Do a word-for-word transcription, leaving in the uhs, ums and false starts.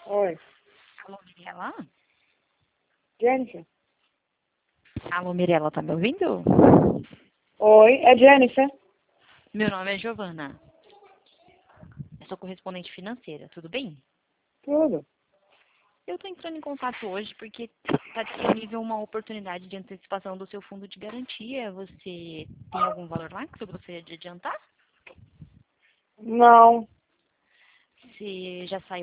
Oi, Alô, Mirella? Jennifer? Alô, Mirella, tá me ouvindo? Oi, é Jennifer? Meu nome é Giovana. Eu sou correspondente financeira, tudo bem? Tudo. Eu tô entrando em contato hoje porque tá disponível uma oportunidade de antecipação do seu fundo de garantia. Você tem algum valor lá que você gostaria de adiantar? Não. Você já saiu